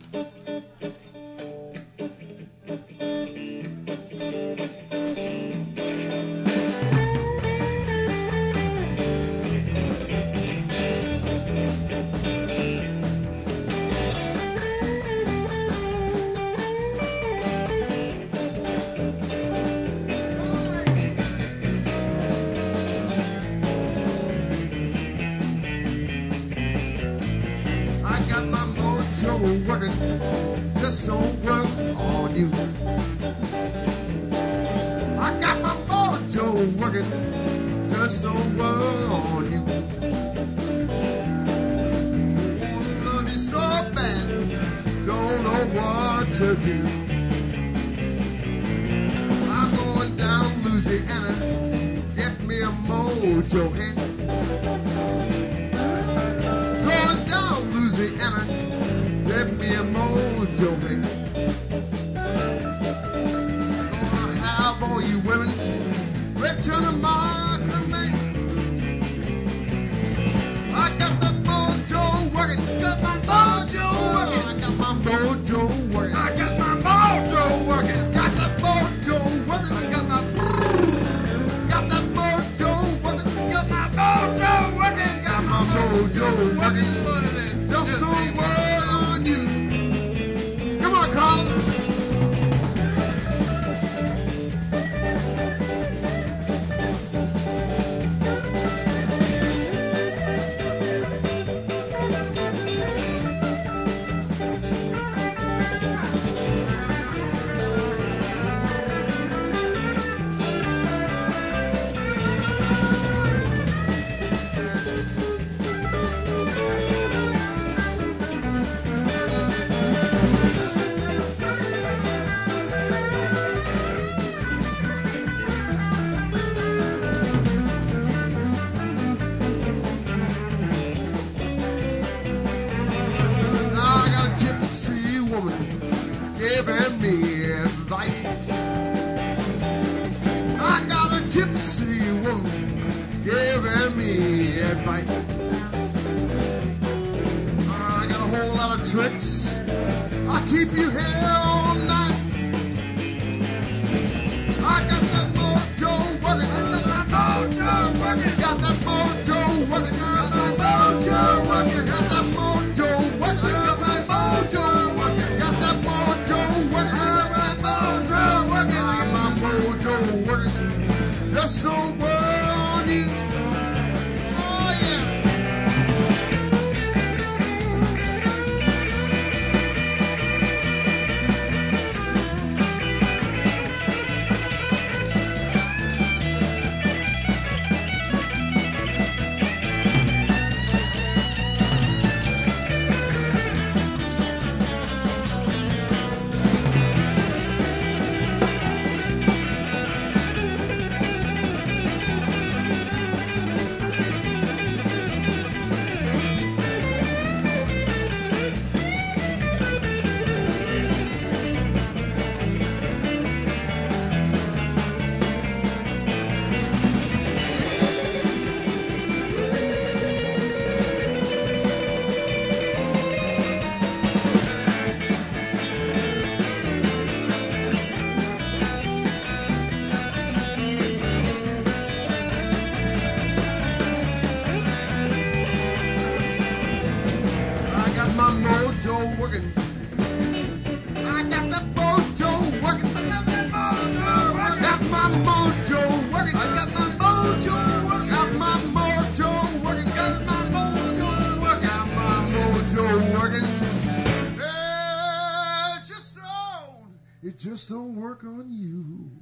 Working, just don't work on you. I got my mojo working, just don't work on you. Wanna love you so bad, don't know what to do. I'm going down Louisiana, get me a mojo hit. Going down Louisiana, get me a mojo hit. Gonna have all you women return to my command. I got that mojo working, got my mojo working. I got my mojo working, I got my mojo working. Got that mojo working, I got my got that mojo working, got my mojo working, got my mojo working. Just don't work on you. Come on, Colin. Giving me advice. I got a gypsy woman giving me advice. I got a whole lot of tricks. I'll keep you here all night. I got that mojo working. I got that mojo working. Got that mojo working. Got that mojo working. Got that mojo working. Got my mojo working. Got that mojo working. Got my mojo working. Got my mojo working. Just don't work on you. Oh yeah. My mojo working. I got that mojo working. I got that mojo working. Got my mojo working. I got my mojo working. Got my mojo working. Got my mojo working. Got my mojo working. It just don't work on you.